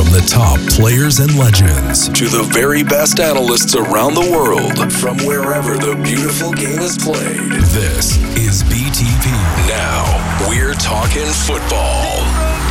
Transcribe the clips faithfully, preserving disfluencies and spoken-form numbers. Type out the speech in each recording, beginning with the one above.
the top players and legends to the very best analysts around the world from wherever the beautiful game is played. This is B T P. Now, we're talking football.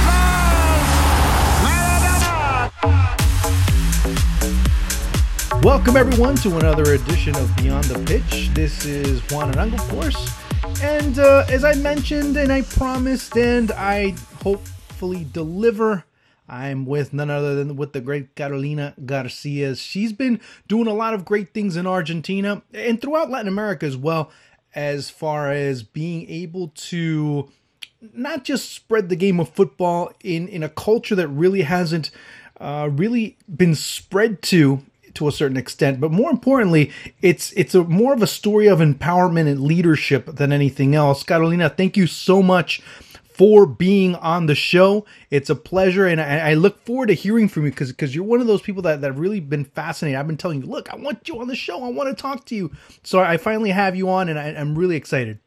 Welcome, everyone, to another edition of Beyond the Pitch. This is Juan Arango, of course. And uh, as I mentioned and I promised and I hopefully deliver, I'm with none other than with the great Carolina Garcia. She's been doing a lot of great things in Argentina and throughout Latin America as well, as far as being able to not just spread the game of football in, in a culture that really hasn't uh, really been spread to to a certain extent, but more importantly, it's it's a more of a story of empowerment and leadership than anything else. Carolina, thank you so much for being on the show. It's a pleasure, and I, I look forward to hearing from you because because you're one of those people that that have really been fascinated. I've been telling you, look, I want you on the show. I want to talk to you. So I finally have you on, and I, I'm really excited.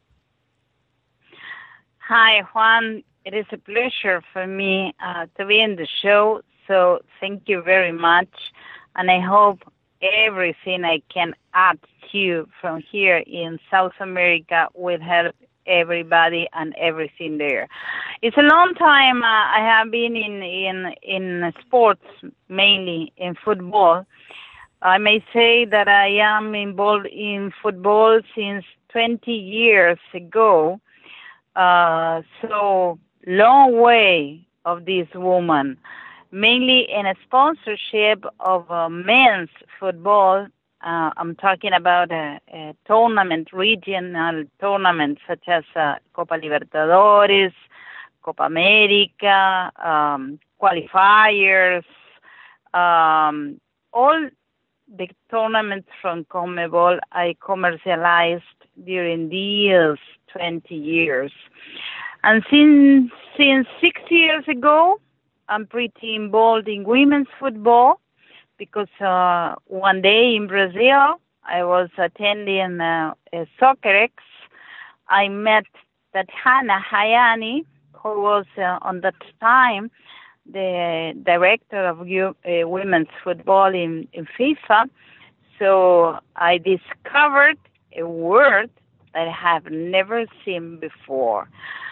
Hi, Juan. It is a pleasure for me uh, to be in the show. So thank you very much. And I hope everything I can add to you from here in South America will help everybody and everything there. It's a long time uh, I have been in, in, in sports, mainly in football. I may say that I am involved in football since twenty years ago. Uh, so long way of this woman. Mainly in a sponsorship of uh, men's football. Uh, I'm talking about a, a tournament, regional tournament such as uh, Copa Libertadores, Copa America, um, qualifiers, um, all the tournaments from CONMEBOL I commercialized during these twenty years. And since, since six years ago, I'm pretty involved in women's football because uh, one day in Brazil, I was attending uh, a Soccerex. I met Tatiana Hayani, who was uh, on that time the director of uh, women's football in, in FIFA. So I discovered a word that I have never seen before.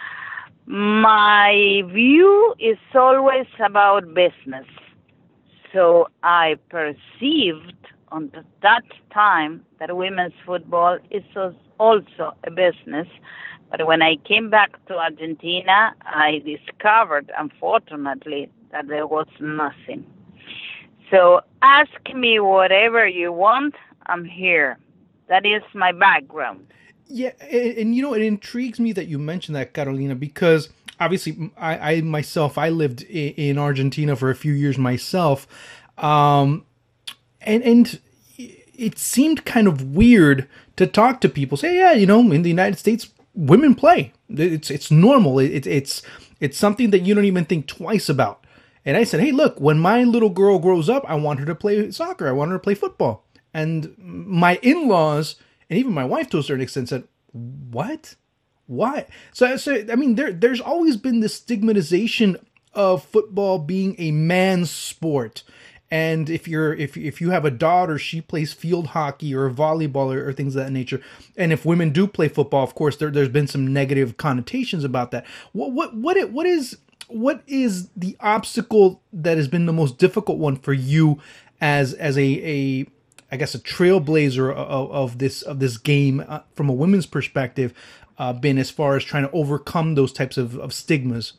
My view is always about business. So I perceived on that time that women's football is also a business. But when I came back to Argentina, I discovered, unfortunately, that there was nothing. So ask me whatever you want, I'm here. That is my background. Yeah, and, and you know, it intrigues me that you mentioned that, Carolina, because obviously I, I myself, I lived in, in Argentina for a few years myself, um, and and it seemed kind of weird to talk to people, say, yeah, you know, in the United States, women play. It's it's normal. It, it's it's something that you don't even think twice about. And I said, hey, look, when my little girl grows up, I want her to play soccer. I want her to play football. And my in-laws, and even my wife, to a certain extent, said, what? Why? So, so I mean, there, there's always been this stigmatization of football being a man's sport. And if you're if if you have a daughter, she plays field hockey or volleyball or, or things of that nature. And if women do play football, of course, there there's been some negative connotations about that. What what what it, what is what is the obstacle that has been the most difficult one for you as as a a I guess a trailblazer of, of this of this game uh, from a women's perspective, uh, been as far as trying to overcome those types of, of stigmas?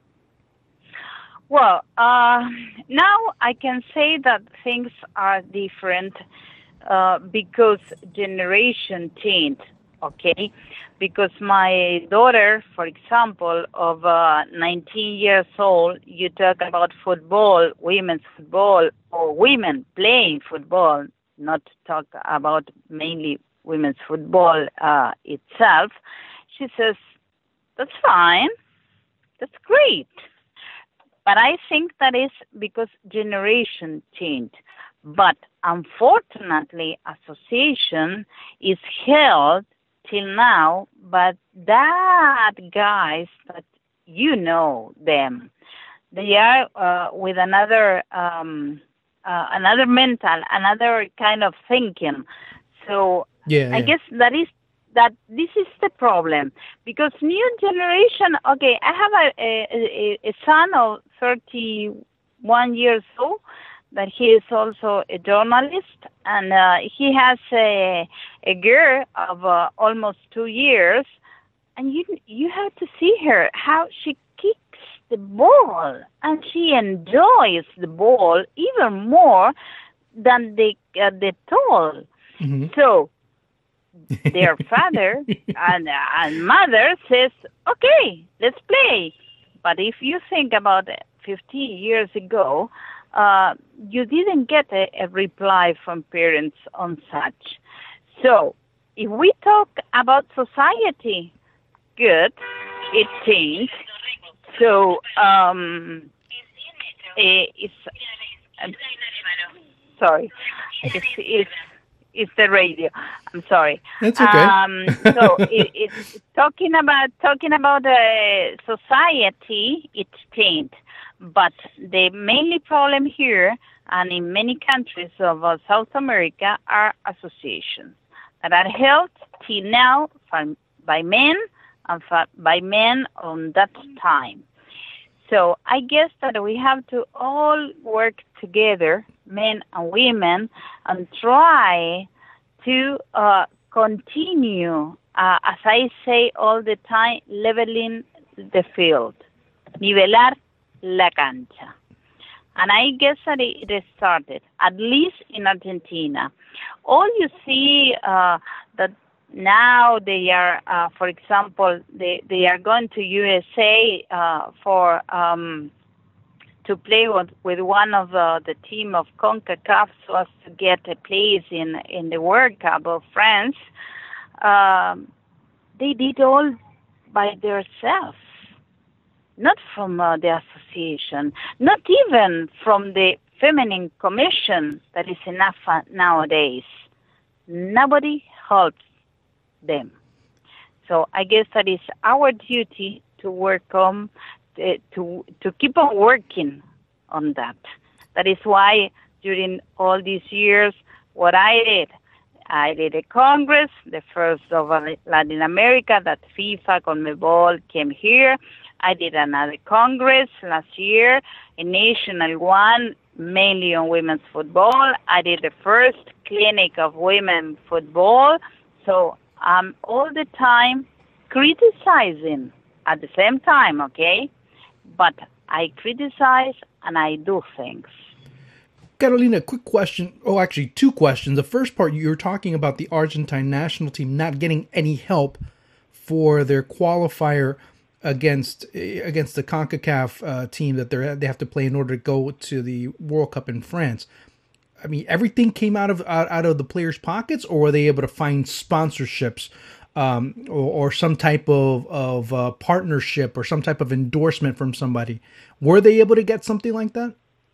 Well, uh, now I can say that things are different uh, because generation changed, okay? Because my daughter, for example, of uh, nineteen years old, you talk about football, women's football, or women playing football, not talk about mainly women's football uh, itself. She says, that's fine, that's great. But I think that is because generation changed. But unfortunately, association is held till now, but that guys that you know them, they are uh, with another um, uh, another mental, another kind of thinking. So Yeah, I yeah. guess that is that this is the problem, because new generation. Okay, I have a a, a son of thirty-one years old, that he is also a journalist, and uh, he has a a girl of uh, almost two years, and you you have to see her how she kicks the ball, and she enjoys the ball even more than the uh, the toll. Mhm. So their father and, and mother says, okay, let's play. But if you think about it, fifty years ago, uh, you didn't get a, a reply from parents on such. So if we talk about society, good, it changed. So um, eh, it's, uh, sorry, it's, it's it's the radio. I'm sorry. That's okay. Um, so it, it's talking about talking about uh, society. It's changed, but the mainly problem here and in many countries of uh, South America are associations that are held till now from, by men and for, by men on that time. So I guess that we have to all work together, men and women, and try to uh, continue, uh, as I say all the time, leveling the field, nivelar la cancha. And I guess that it, it started, at least in Argentina. All you see uh, that now they are, uh, for example, they, they are going to U S A uh, for um, to play with, with one of the, the team of CONCACAF so as to get a place in, in the World Cup of France. Um, they did all by themselves, not from uh, the association, not even from the Feminine Commission that is enough nowadays. Nobody helps them. So I guess that is our duty to work on, uh, to to keep on working on that. That is why during all these years, what I did, I did a Congress, the first of Latin America, that FIFA, CONMEBOL came here. I did another Congress last year, a national one, mainly on women's football. I did the first clinic of women football. So I'm all the time criticizing at the same time, okay? But I criticize and I do things. Carolina, quick question. Oh, actually, two questions. The first part, you were talking about the Argentine national team not getting any help for their qualifier against against the CONCACAF uh, team that they they have to play in order to go to the World Cup in France. I mean, everything came out of out, out of the players' pockets, or were they able to find sponsorships um, or, or some type of of uh, partnership or some type of endorsement from somebody? Were they able to get something like that?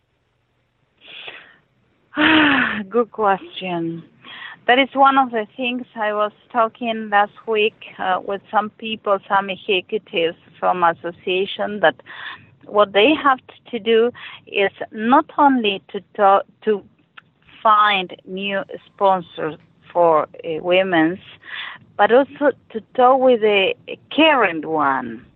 Good question. That is one of the things I was talking last week uh, with some people, some executives from association, that what they have to do is not only to talk, to find new sponsors for uh, women's, but also to talk with a, a current one.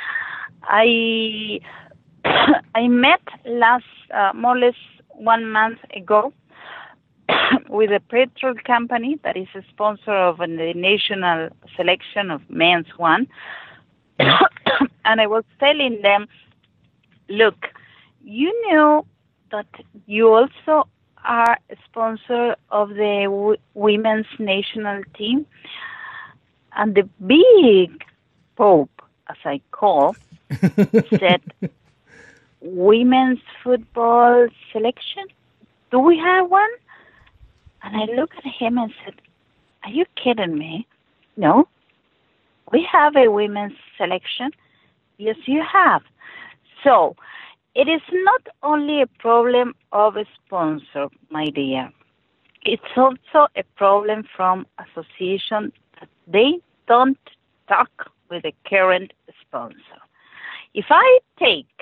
I I met last uh, more or less one month ago with a petrol company that is a sponsor of the national selection of men's one. And I was telling them, look, you know that you also are a sponsor of the w- women's national team, and the big Pope, as I call, said, women's football selection? Do we have one? And I looked at him and said, are you kidding me? No. We have a women's selection. Yes, you have. So it is not only a problem of a sponsor, my dear. It's also a problem from association that they don't talk with the current sponsor. If I take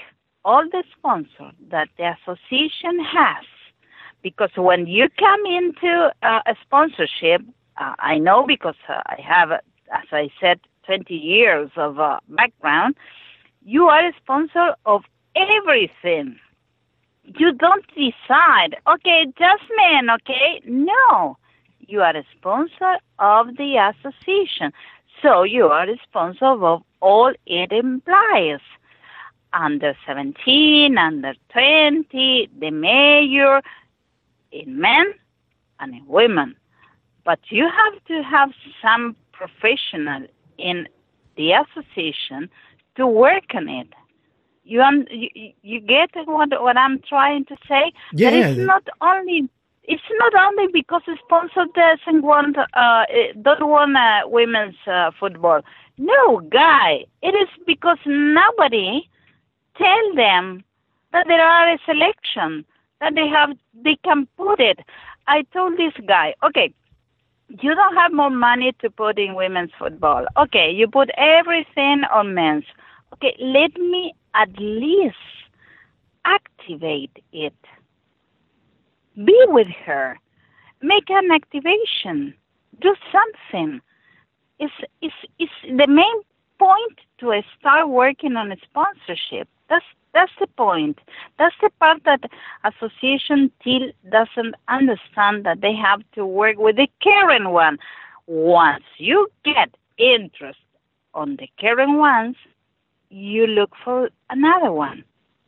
all the sponsors that the association has. Because when you come into uh, a sponsorship, uh, I know because uh, I have, as I said, twenty years of uh, background, you are a sponsor of everything. You don't decide, okay, just men, okay? No, you are a sponsor of the association. So you are a sponsor of all it implies. Under seventeen, under twenty, the mayor, in men and in women. But you have to have some professional in the association to work on it. You un- you, you get what what I'm trying to say? Yeah. That it's not only it's not only because the sponsor doesn't want uh don't want uh, women's uh, football. No, guy, it is because nobody tell them that there are a selection, that they have they can put it. I told this guy, okay, you don't have more money to put in women's football. Okay, you put everything on men's. Okay, let me at least activate it. Be with her. Make an activation. Do something. It's, it's, it's the main point to start working on a sponsorship. That's that's the point. That's the part that association still doesn't understand, that they have to work with the current one. Once you get interest on the current ones, you look for another one.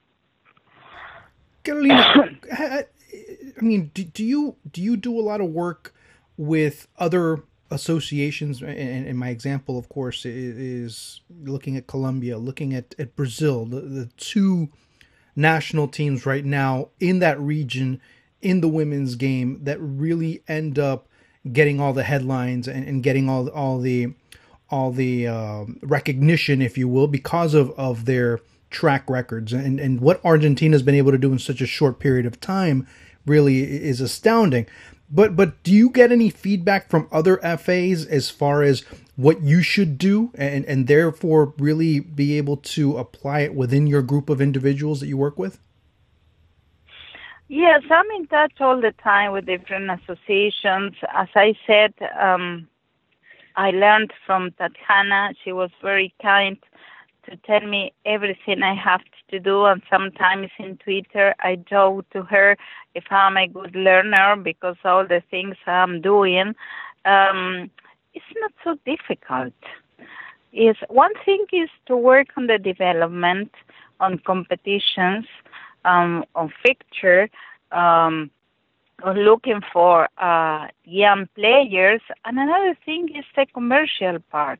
Carolina, I mean, do, do you do you do a lot of work with other associations? And, and my example, of course, is, is looking at Colombia, looking at, at Brazil, the, the two national teams right now in that region in the women's game that really end up getting all the headlines and, and getting all all the all the um, recognition, if you will, because of, of their track records. And, and what Argentina's been able to do in such a short period of time really is astounding. But but do you get any feedback from other F As as far as what you should do and, and therefore really be able to apply it within your group of individuals that you work with? Yes, I'm in touch all the time with different associations. As I said, um, I learned from Tatiana. She was very kind to tell me everything I have to do, and sometimes in Twitter I joke to her if I'm a good learner because all the things I'm doing, um, it's not so difficult. Is one thing is to work on the development, on competitions, um, on fixture, um, on looking for uh, young players, and another thing is the commercial part.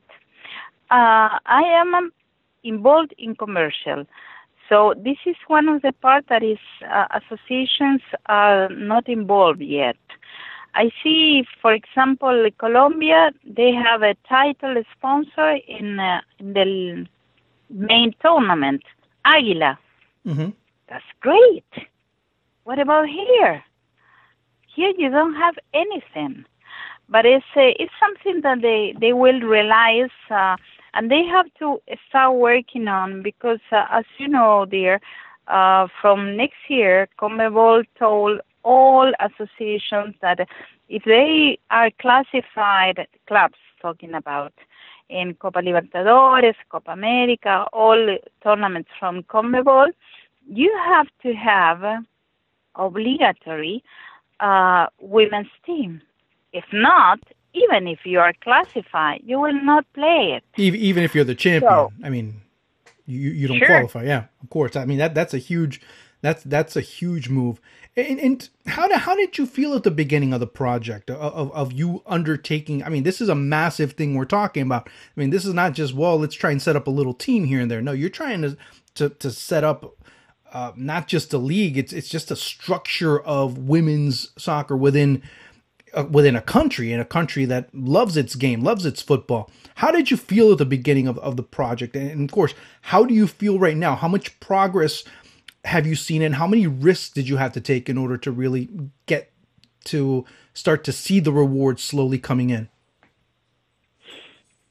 Uh, I am um, involved in commercial. So this is one of the parts that is uh, associations are not involved yet. I see, for example, Colombia, they have a title sponsor in, uh, in the main tournament, Águila. Mm-hmm. That's great. What about here? Here you don't have anything. But it's, uh, it's something that they, they will realize uh, and they have to start working on because, uh, as you know, dear, uh, from next year, CONMEBOL told all associations that if they are classified clubs, talking about in Copa Libertadores, Copa America, all tournaments from CONMEBOL, you have to have obligatory uh, women's team. If not, even if you are classified, you will not play it. Even if you're the champion, so, I mean, you you don't sure. qualify. Yeah, of course. I mean that that's a huge that's that's a huge move. And, and how did how did you feel at the beginning of the project of, of of you undertaking? I mean, this is a massive thing we're talking about. I mean, this is not just well, let's try and set up a little team here and there. No, you're trying to to to set up uh, not just a league. It's it's just a structure of women's soccer within. Uh, within a country, in a country that loves its game, loves its football. How did you feel at the beginning of, of the project? And, and of course, how do you feel right now? How much progress have you seen and how many risks did you have to take in order to really get to start to see the rewards slowly coming in?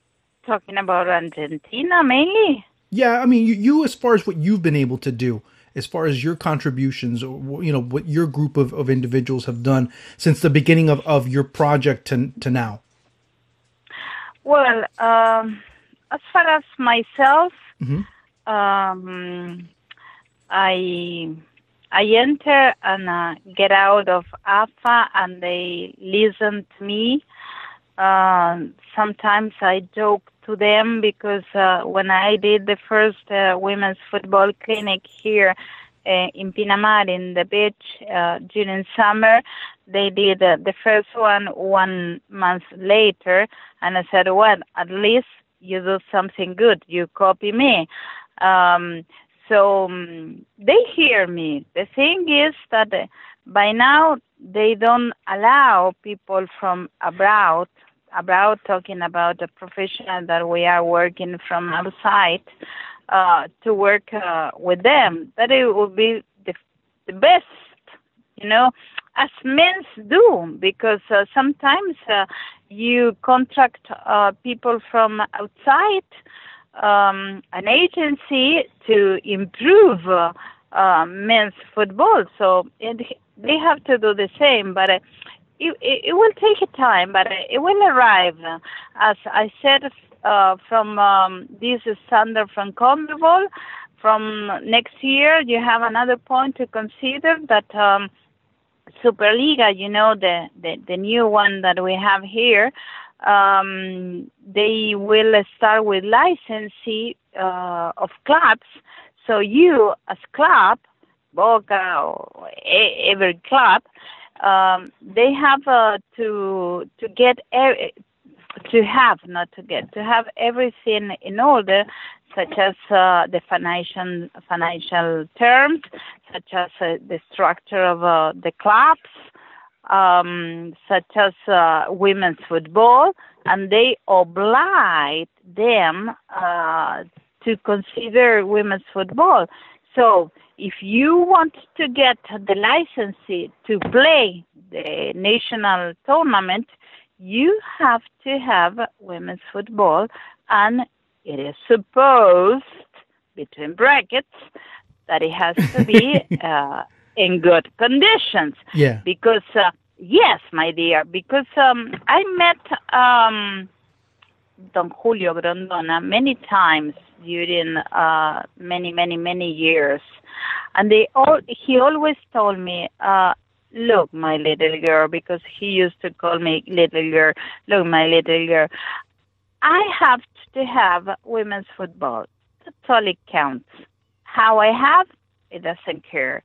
Talking about Argentina mainly? Yeah, I mean, you, you as far as what you've been able to do as far as your contributions, or, you know, what your group of, of individuals have done since the beginning of, of your project to, to now? Well, um, as far as myself, Mm-hmm. um, I I enter and uh, get out of A F A, and they listen to me. Uh, sometimes I joke to them because uh, when I did the first uh, women's football clinic here uh, in Pinamar in the beach uh, during summer, they did uh, the first one one month later, and I said, well, at least you do something good. You copy me. Um, so um, they hear me. The thing is that uh, by now they don't allow people from abroad, abroad talking about the professional that we are working from outside, uh, to work uh, with them. That it would be the, the best, you know, as men do, because uh, sometimes uh, you contract uh, people from outside um, an agency to improve uh, uh, men's football. So it, they have to do the same, but uh, it, it, it will take a time, but it will arrive. As I said, uh, from um, this standard from CONMEBOL, from next year, you have another point to consider that um, Superliga, you know, the, the, the new one that we have here, um, they will start with licensing uh, of clubs. So you, as club, Boca or a, every club, um, they have uh, to to get e- to have not to get to have everything in order, such as uh, the financial financial terms, such as uh, the structure of uh, the clubs, um, such as uh, women's football, and they oblige them uh, to consider women's football. So if you want to get the license to play the national tournament, you have to have women's football, and it is supposed, between brackets, that it has to be uh, in good conditions. Yeah. Because, uh, yes, my dear, because um, I met um, Don Julio Grondona many times during uh, many, many, many years. And they all, he always told me, uh, look, my little girl, because he used to call me little girl, look, my little girl, I have to have women's football. That's all it counts. How I have, it doesn't care.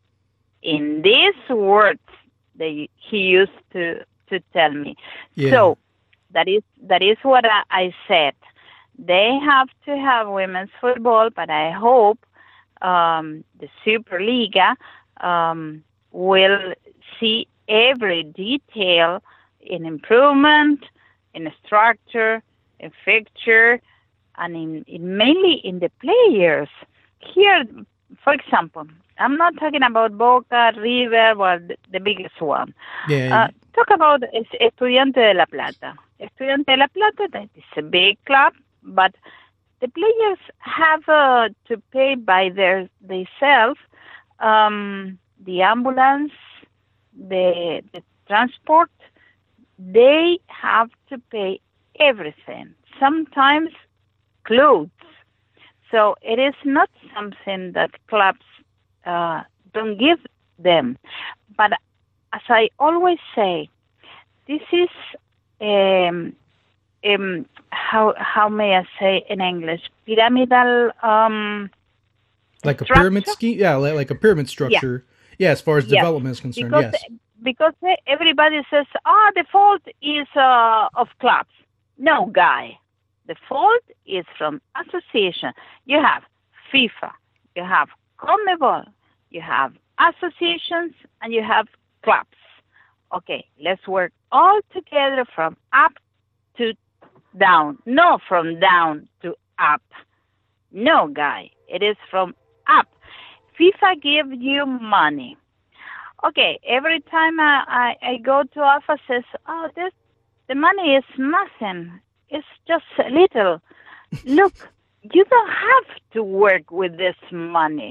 In these words, they, he used to, to tell me. Yeah. So that is that is what I, I said. They have to have women's football, but I hope um, the Superliga um, will see every detail in improvement, in structure, in fixture, and in, in mainly in the players. Here, for example, I'm not talking about Boca, River, well, the, the biggest one. Yeah. Uh, talk about Estudiante de La Plata. Estudiante de La Plata, that is a big club, but the players have uh, to pay by their themselves um, the ambulance, the, the transport. They have to pay everything, sometimes clothes. So it is not something that clubs uh, don't give them. But as I always say, this is, um, um, how how may I say in English, pyramidal um, like a structure? pyramid scheme? Yeah, like, like a pyramid structure. Yeah, yeah as far as Yes. development is concerned, because, yes. Because everybody says, ah, the fault is uh, of clubs. No, guy. The fault is from association. You have FIFA, you have CONMEBOL, you have associations, and you have clubs. Okay, let's work all together from up to down. No, from down to up. No, guy. It is from up. FIFA gives you money. Okay, every time I, I, I go to office, says, oh, this, the money is nothing. It's just a little. Look, you don't have to work with this money.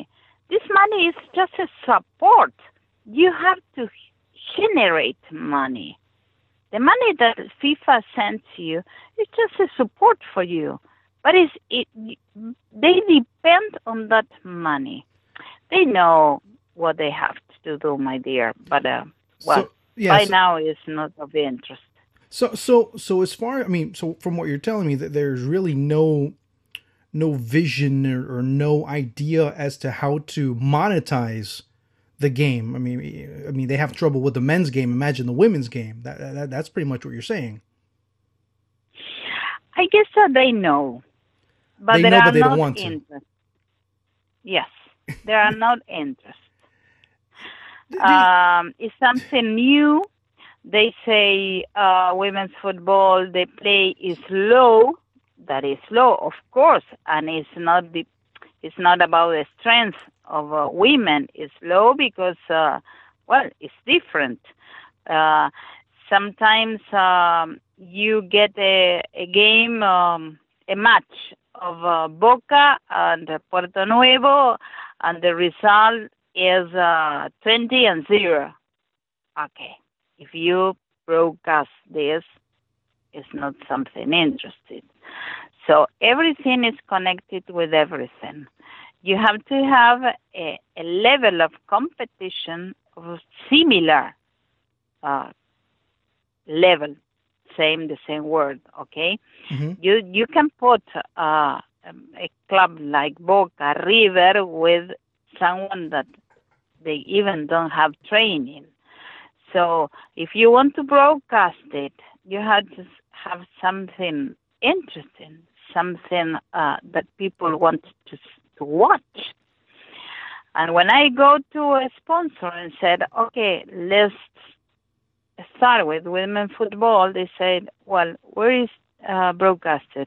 this money is just a support. You have to generate money. The money that FIFA sends you is just a support for you. But it's, it, they depend on that money. They know what they have to do, my dear. But, uh, well, So, yeah, by so- now it's not of interest. So so so as far I mean, so from what you're telling me, that there's really no no vision or, or no idea as to how to monetize the game. I mean, I mean they have trouble with the men's game. Imagine the women's game. That, that that's pretty much what you're saying. I guess that they know, but They there know, are but they don't not want to. interest. Yes, there are not interest. Did- Um, it's something new. They say uh, women's football, they play is low. That is low, of course, and it's not the, it's not about the strength of uh, women. It's low because, uh, well, it's different. Uh, sometimes um, you get a, a game, um, a match of uh, Boca and Puerto Nuevo, and the result is uh, twenty and zero. Okay. If you broadcast this, it's not something interesting. So everything is connected with everything. You have to have a, a level of competition of similar uh, level, same the same word. Okay, Mhm. you you can put uh, a club like Boca River with someone that they even don't have training. So if you want to broadcast it, you have to have something interesting, something uh, that people want to to watch. And when I go to a sponsor and said, okay, let's start with women football, they said, well, where is uh, broadcasted?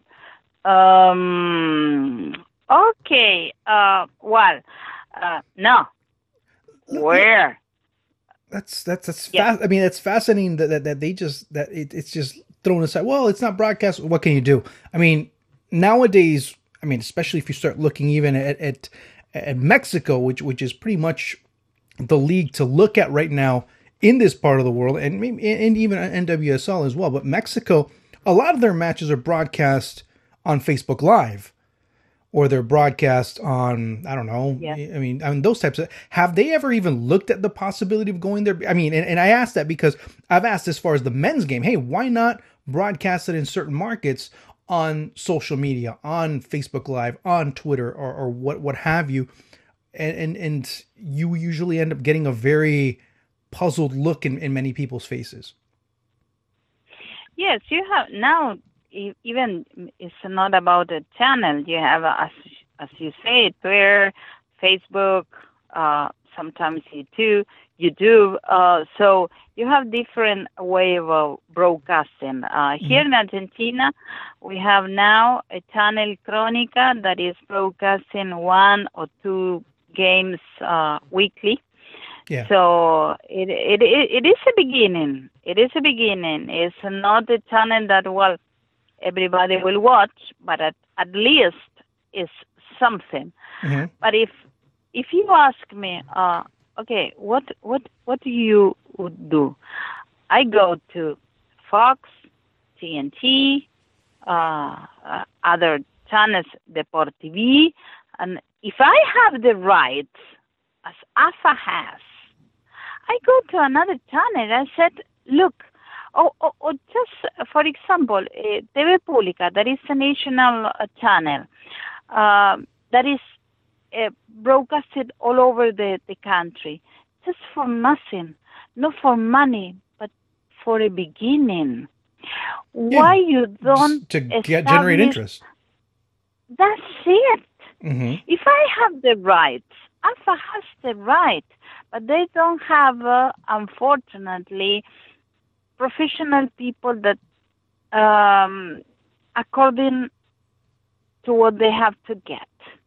Um, okay, uh, well, uh, no. Where? That's that's that's Yeah. fast. I mean, it's fascinating that, that, that they just that it, it's just thrown aside. Well, it's not broadcast. What can you do? I mean, nowadays, I mean, especially if you start looking even at at, at Mexico, which which is pretty much the league to look at right now in this part of the world, and maybe and even N W S L as well. But Mexico, a lot of their matches are broadcast on Facebook Live, or they're broadcast on, I don't know. Yeah. I mean, I mean those types of. Have they ever even looked at the possibility of going there? I mean, and, and I asked that because I've asked as far as the men's game. Hey, why not broadcast it in certain markets on social media, on Facebook Live, on Twitter, or, or what what have you? And, and and you usually end up getting a very puzzled look in, in many people's faces. Yes, you have now. e- Even it's not about a channel. You have, uh, as as you say, Twitter, Facebook, uh, sometimes YouTube, YouTube. Uh, so you have different way of uh, broadcasting. Uh, here in Argentina, we have now a channel Crónica that is broadcasting one or two games uh, weekly. Yeah. So it, it it it is a beginning. It is a beginning. It's not a channel that well everybody will watch, but at, at least it's something. Mhm. But if if you ask me, uh, okay, what what what do you would do? I go to Fox, T N T, uh, uh, other channels, Deport T V, and if I have the rights, as A F A has, I go to another channel. I said, look, or, or, or just for example, uh, T V Pública, that is a national uh, channel uh, that is uh, broadcasted all over the, the country, just for nothing, not for money, but for a beginning. Why you don't Just to get generate establish- interest. That's it. Hmm. If I have the rights, A F A has the right, but they don't have, uh, unfortunately, professional people that, um, according to what they have to get.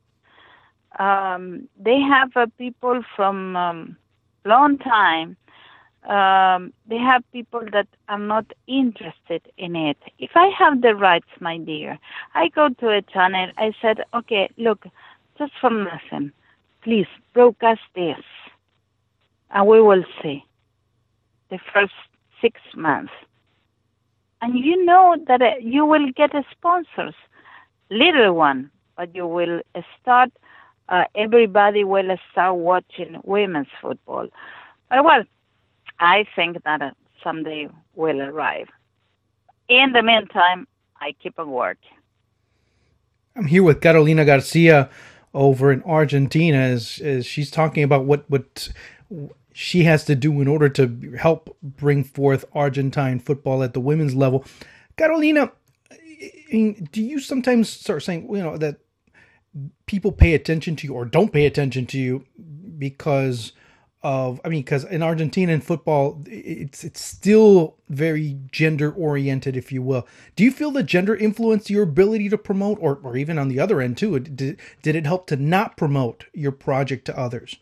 Um, they have uh, people from um, long time. Um, they have people that are not interested in it. If I have the rights, my dear, I go to a channel. I said, okay, look, just for nothing, please broadcast this, and we will see the first six months. And you know that uh, you will get uh, sponsors, little one, but you will start, uh, everybody will start watching women's football. But well, I think that uh, someday will arrive. In the meantime, I keep on working. I'm here with Carolina Garcia over in Argentina as, as she's talking about what, what she has to do in order to help bring forth Argentine football at the women's level. Carolina, do you sometimes start saying, you know, that people pay attention to you or don't pay attention to you because of, I mean, because in Argentina in football, it's it's still very gender oriented, if you will. Do you feel that gender influenced your ability to promote, or, or even on the other end too? Did, did it help to not promote your project to others?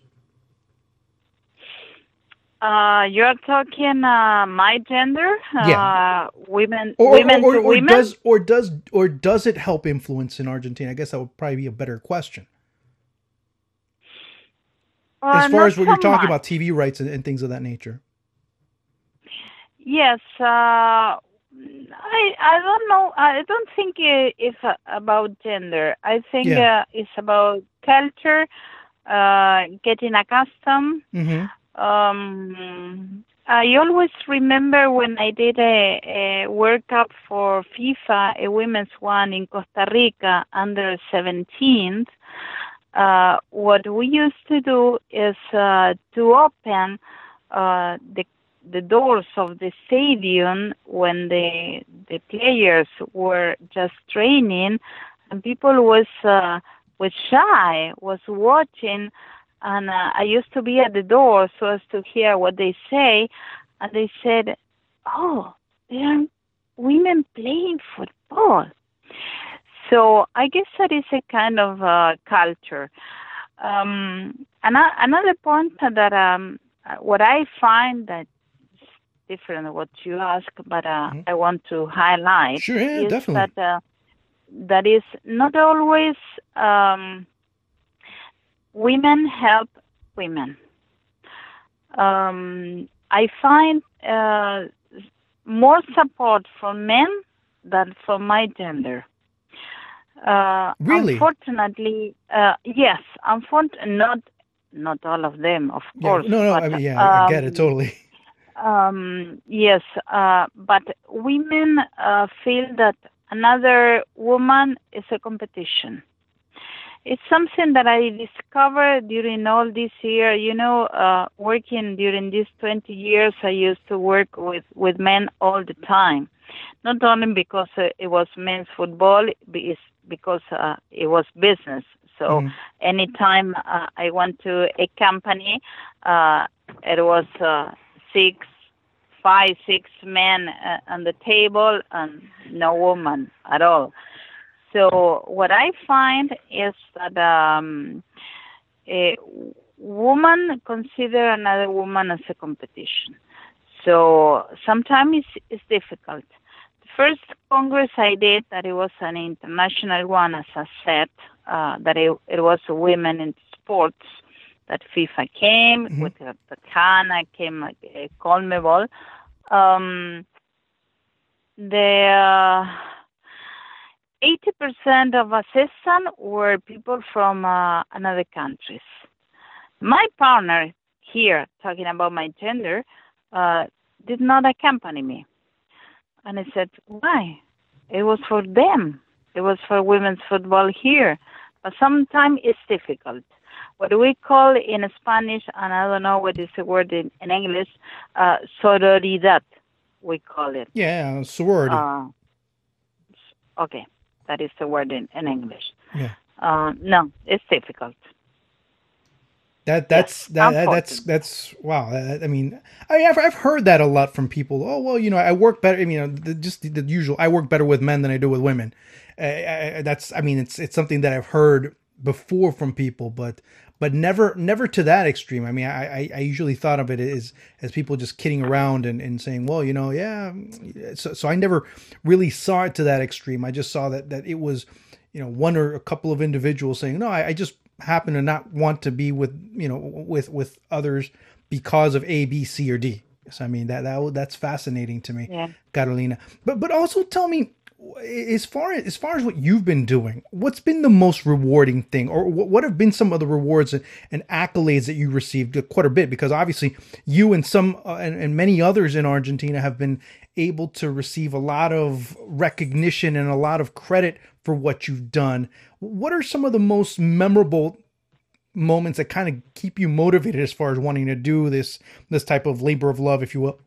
Uh, you're talking uh, my gender, yeah. uh, women, or, women or, or, to or women. Does or does or does it help influence in Argentina? I guess that would probably be a better question. Uh, as far as what so you're talking much. about, T V rights and, and things of that nature. Yes, uh, I I don't know. I don't think it's about gender. I think Yeah. uh, it's about culture, uh, getting accustomed. Mm-hmm. Um, I always remember when I did a, a World Cup for FIFA, a women's one in Costa Rica, under seventeen. Uh, what we used to do is uh, to open uh, the the doors of the stadium when the the players were just training, and people was uh, was shy, was watching. And uh, I used to be at the door so as to hear what they say. And they said, oh, there are women playing football. So I guess that is a kind of uh, culture. Um, and I, another point that um, what I find that is different than what you ask, but uh, mm-hmm. I want to highlight sure, yeah, is definitely. that uh, that is not always... Um, women help women. Um, I find uh, more support from men than from my gender. Uh, really? Unfortunately, uh, yes. Unfortunately, not not all of them, of yeah, course. no, no. But, I mean, yeah, um, I get it totally. Um, yes, uh, but women uh, feel that another woman is a competition. It's something that I discovered during all this year. You know, uh, working during these twenty years, I used to work with, with men all the time. Not only because uh, it was men's football, it's because uh, it was business. So mm-hmm. anytime uh, I went to a company, uh, it was uh, six, five, six men uh, on the table and no woman at all. So what I find is that um, a woman consider another woman as a competition. So sometimes it's, it's difficult. The first Congress I did, that it was an international one, as I said, uh, that it, it was women in sports, that FIFA came, mm-hmm. with uh, Tacana, came like uh, CONMEBOL. Um, the... Uh, eighty percent of assistants were people from uh, another countries. My partner here, talking about my gender, uh, did not accompany me. And I said, why? It was for them. It was for women's football here. But sometimes it's difficult. What we call in Spanish, and I don't know what is the word in, in English, uh, sororidad, we call it. Yeah, sorority. Uh, okay. That is the word in, in English. Yeah. Uh, no, it's difficult. That that's yes, that, that's that's wow. I mean, I I've I've heard that a lot from people. Oh well, you know, I work better. I mean, you know, the, just the, the usual. I work better with men than I do with women. Uh, I, that's I mean, it's it's something that I've heard before from people, but but never never to that extreme. I mean, I I usually thought of it as as people just kidding around and, and saying, well, you know, yeah. So so I never really saw it to that extreme. I just saw that that it was, you know, one or a couple of individuals saying, no, I, I just happen to not want to be with, you know, with with others because of A, B, C, or D. So I mean that that that's fascinating to me, Yeah. Carolina. But but also tell me, as far as as far as what you've been doing, what's been the most rewarding thing, or what, what have been some of the rewards and, and accolades that you received? Quite a bit, because obviously you and some uh, and, and many others in Argentina have been able to receive a lot of recognition and a lot of credit for what you've done. What are some of the most memorable moments that kind of keep you motivated as far as wanting to do this this type of labor of love, if you will?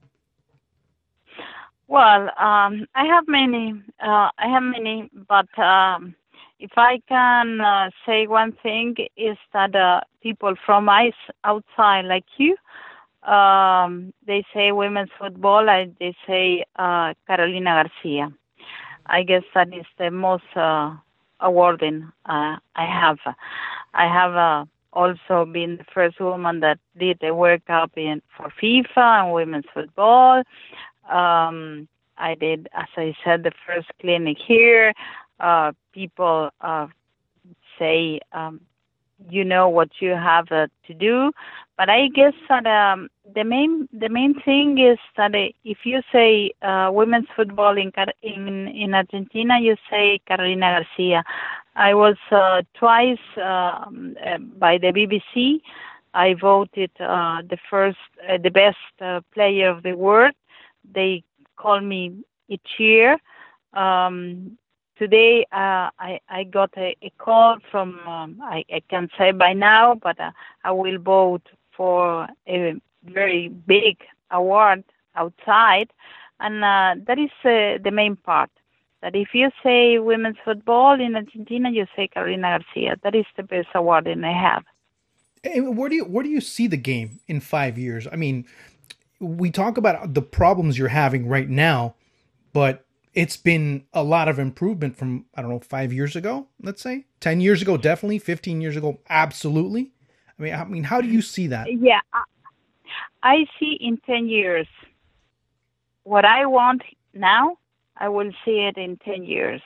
Well, um, I have many. Uh, I have many, but um, if I can uh, say one thing is that uh, people from ice outside, like you, um, they say women's football. I, they say uh, Carolina Garcia. I guess that is the most uh, awarding uh, I have. I have uh, also been the first woman that did a World Cup in for FIFA and women's football. Um, I did, as I said, the first clinic here. Uh, people uh, say, um, you know what you have uh, to do, but I guess that um, the main the main thing is that uh, if you say uh, women's football in in in Argentina, you say Carolina Garcia. I was uh, twice uh, uh, by the B B C. I voted uh, the first, uh, the best uh, player of the world. They call me each year. Um, today, uh, I, I got a, a call from, um, I, I can't say by now, but uh, I will vote for a very big award outside. And uh, that is uh, the main part. That if you say women's football in Argentina, you say Carolina Garcia. That is the best award that I have. And where do you where do you see the game in five years? I mean, we talk about the problems you're having right now, but it's been a lot of improvement from, I don't know, five years ago, let's say, ten years ago, definitely, fifteen years ago, absolutely. I mean, I mean, how do you see that? Yeah, I see in ten years. What I want now, I will see it in ten years.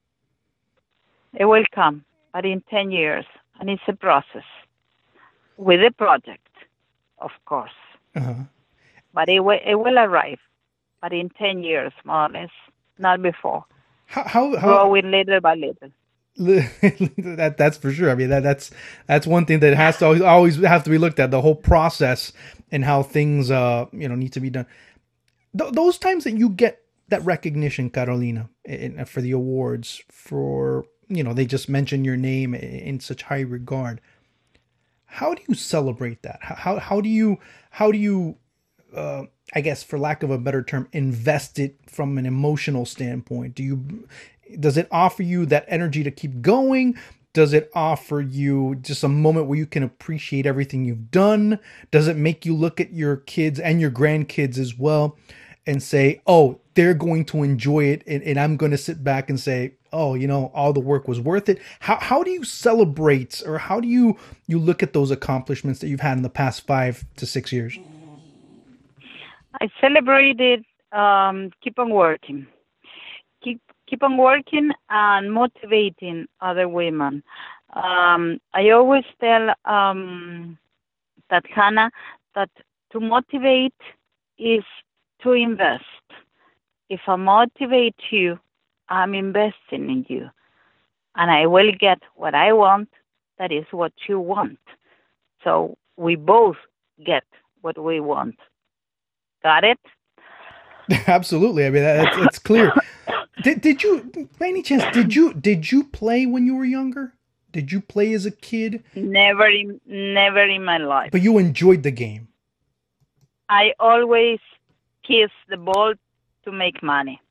It will come, but in ten years, and it's a process with a project, of course. Uh-huh. But it will, it will arrive, but in ten years, more or less, not before. How how, how growing little by little. that that's for sure. I mean, that that's that's one thing that has to always, always have to be looked at, the whole process and how things uh you know need to be done. Th- those times that you get that recognition, Carolina, in, for the awards, for, you know, they just mention your name in such high regard. How do you celebrate that? How how do you how do you uh, I guess, for lack of a better term, invest it from an emotional standpoint? Do you does it offer you that energy to keep going? Does it offer you just a moment where you can appreciate everything you've done? Does it make you look at your kids and your grandkids as well and say, oh, they're going to enjoy it, and, and I'm going to sit back and say, oh, you know, all the work was worth it? How how do you celebrate, or how do you, you look at those accomplishments that you've had in the past five to six years? I celebrated, um, keep on working. Keep keep on working and motivating other women. Um, I always tell um, Tatiana that to motivate is to invest. If I motivate you, I'm investing in you. And I will get what I want. That is what you want. So we both get what we want. Got it? Absolutely. I mean, that, it's clear. Did did you, by any chance, did you did you play when you were younger? Did you play as a kid? Never in never in my life. But you enjoyed the game. I always kiss the ball to make money.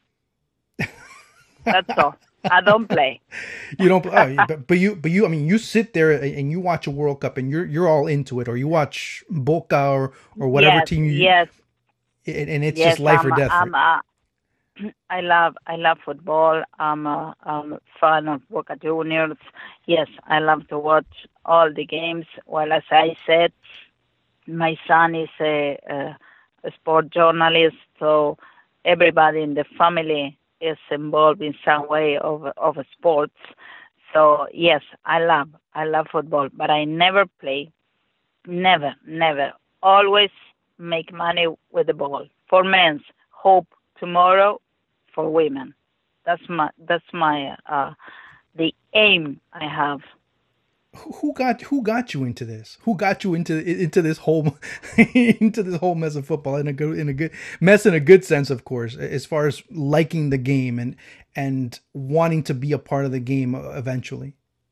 That's all. I don't play. You don't, oh, but, but you, but you, I mean, you sit there and you watch a World Cup and you're you're all into it, or you watch Boca or or whatever yes, team you, yes, and it's yes, just life I'm, or death. I'm, uh, I love I love football. I'm a, I'm a fan of Boca Juniors. Yes, I love to watch all the games. Well, as I said, my son is a, a, a sport journalist, so everybody in the family is involved in some way of of sports. So yes, I love I love football, but I never play. Never, never. Always make money with the ball. For men's, hope tomorrow. For women, that's my that's my uh, the aim I have. Who got who got you into this? Who got you into into this whole into this whole mess of football in a good in a good mess in a good sense, of course, as far as liking the game and and wanting to be a part of the game eventually.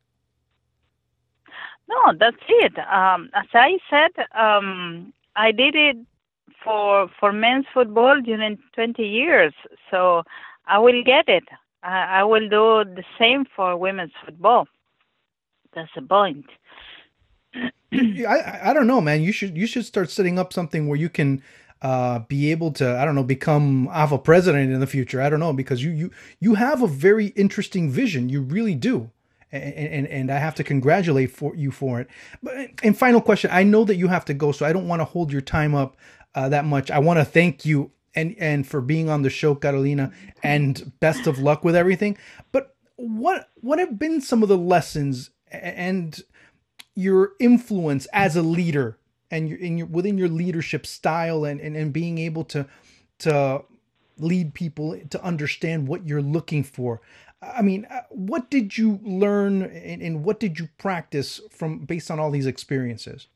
No, that's it. Um, as I said, um, I did it for for men's football during twenty years, so I will get it. I, I will do the same for women's football. That's the point. I I don't know, man. You should you should start setting up something where you can uh, be able to, I don't know, become A F A president in the future. I don't know, because you you you have a very interesting vision. You really do. And, and and I have to congratulate for you for it. But and final question, I know that you have to go, so I don't want to hold your time up uh, that much. I want to thank you and and for being on the show, Carolina, and best of luck with everything. But what what have been some of the lessons and your influence as a leader and your in your within your leadership style and, and, and being able to to lead people to understand what you're looking for? I mean, what did you learn and, and what did you practice from based on all these experiences?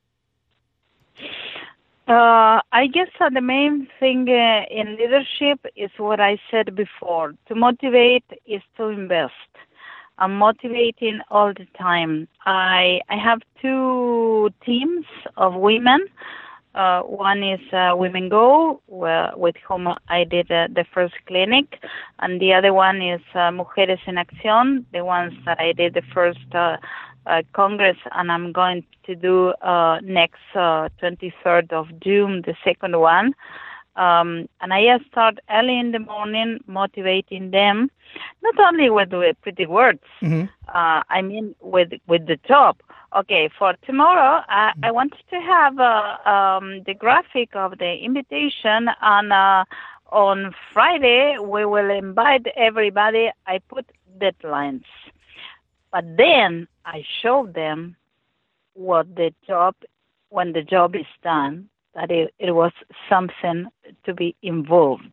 Uh, I guess uh, the main thing uh, in leadership is what I said before. To motivate is to invest. I'm motivating all the time. I I have two teams of women. Uh, one is uh, Women Go, where, with whom I did uh, the first clinic, and the other one is uh, Mujeres en Acción, the ones that I did the first uh, uh, Congress, and I'm going to do uh, next uh, twenty-third of June, the second one. Um, and I just start early in the morning motivating them, not only with, with pretty words, mm-hmm. uh, I mean with with the job. Okay, for tomorrow, I, I wanted to have uh, um, the graphic of the invitation, and uh, on Friday we will invite everybody. I put deadlines, but then I show them what the job, when the job is done, that it, it was something to be involved.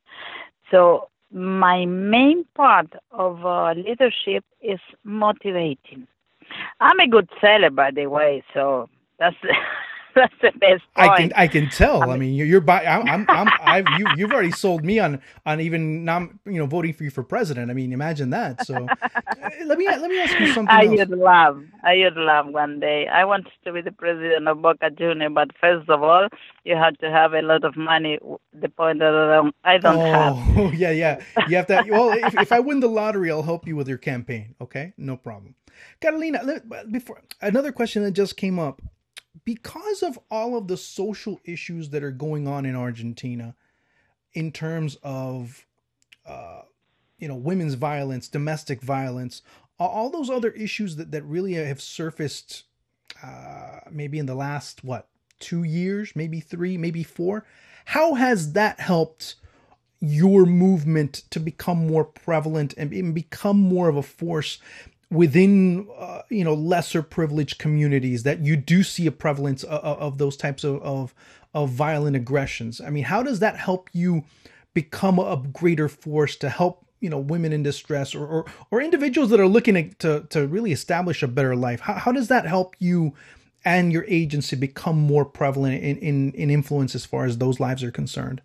So my main part of uh, leadership is motivating. I'm a good seller, by the way, so that's that's the best point. I can I can tell. I mean, I mean you're, you're by. I'm I'm, I'm I've you you've already sold me on on even not you know voting for you for president. I mean, imagine that. So let me let me ask you something I else. would love I would love one day. I want to be the president of Boca Juniors, but first of all, you have to have a lot of money. The point that I don't, I don't oh, have. Oh yeah yeah you have to. Well, if, if I win the lottery, I'll help you with your campaign. Okay, no problem. Carolina, before another question that just came up, because of all of the social issues that are going on in Argentina, in terms of, uh, you know, women's violence, domestic violence, all those other issues that, that really have surfaced, uh, maybe in the last, what, two years, maybe three, maybe four, how has that helped your movement to become more prevalent and become more of a force within, uh, you know, lesser privileged communities, that you do see a prevalence of, of those types of, of, of violent aggressions? I mean, how does that help you become a greater force to help, you know, women in distress or, or, or individuals that are looking to, to really establish a better life? How, how does that help you and your agency become more prevalent in, in, in influence as far as those lives are concerned?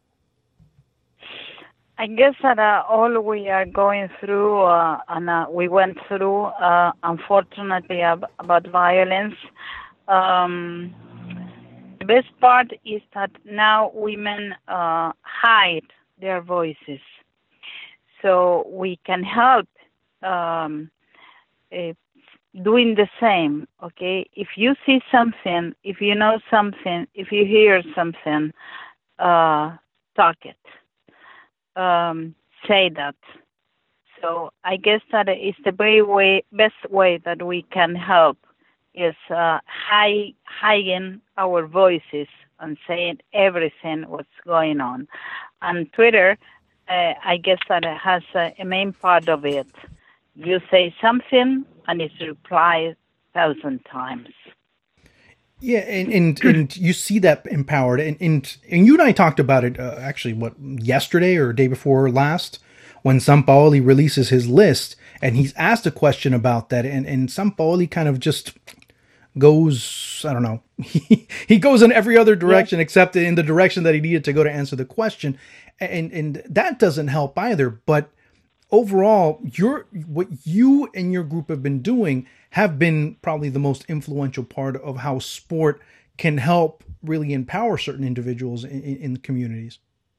I guess that uh, all we are going through, uh, and uh, we went through, uh, unfortunately, ab- about violence. Um, the best part is that now women uh, hide their voices, so we can help um, uh, doing the same. Okay, if you see something, if you know something, if you hear something, uh, talk it. Um, say that. So I guess that is the very way, best way that we can help is uh, high, hiding our voices and saying everything what's going on. And Twitter, uh, I guess that it has a, a main part of it. You say something and it's replied thousand times. Yeah, and, and, and you see that empowered, and, and, and you and I talked about it, uh, actually, what, yesterday or day before last, when Sampaoli releases his list, and he's asked a question about that, and, and Sampaoli kind of just goes, I don't know, he, he goes in every other direction yeah. except in the direction that he needed to go to answer the question, and and that doesn't help either, but overall, your what you and your group have been doing have been probably the most influential part of how sport can help really empower certain individuals in, in communities.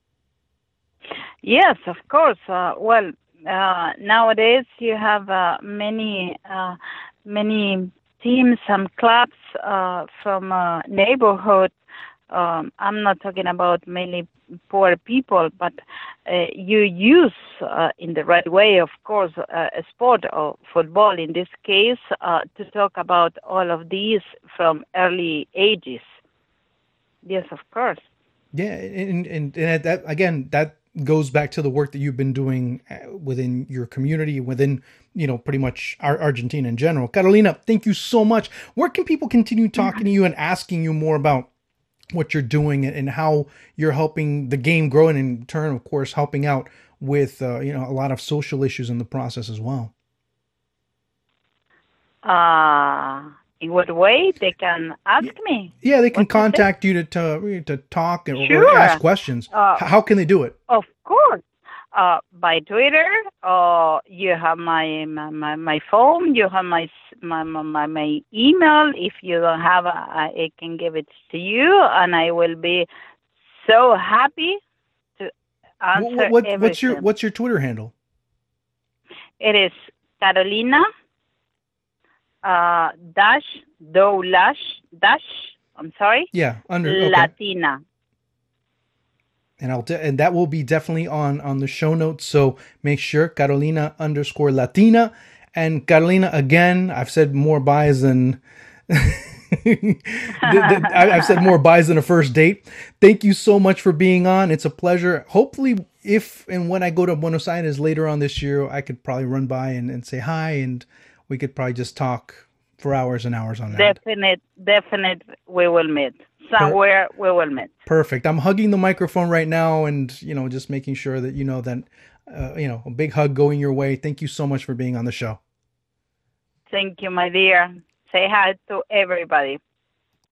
Yes, of course. Uh, well, uh, nowadays you have uh, many, uh, many teams and clubs uh, from uh, neighborhood. Um, I'm not talking about mainly poor people, but uh, you use uh, in the right way, of course, uh, a sport or football in this case, uh, to talk about all of these from early ages. Yes, of course. Yeah, and, and, and that, again, that goes back to the work that you've been doing within your community, within, you know, pretty much Argentina in general. Carolina, thank you so much. Where can people continue talking mm-hmm. to you and asking you more about what you're doing and how you're helping the game grow, and in turn, of course, helping out with, uh, you know, a lot of social issues in the process as well? Uh, in what way they can ask me? Yeah, they can contact you to, to to talk or, sure. or ask questions. Uh, how can they do it? Of course. Uh, by Twitter, or you have my, my my phone, you have my my my, my email. If you don't have, I, I can give it to you, and I will be so happy to answer what, what, everything. What's your What's your Twitter handle? It is Carolina uh, dash do lash dash. I'm sorry. Yeah, under okay. Latina. And I'll de- and that will be definitely on, on the show notes. So make sure Carolina underscore Latina. And Carolina, again, I've said more buys than I've said more buys than a first date. Thank you so much for being on. It's a pleasure. Hopefully, if and when I go to Buenos Aires later on this year, I could probably run by and, and say hi, and we could probably just talk for hours and hours on that. Definite, definite, we will meet. Somewhere we will meet. Perfect. I'm hugging the microphone right now, and you know, just making sure that you know that uh, you know, a big hug going your way. Thank you so much for being on the show. Thank you, my dear. Say hi to everybody.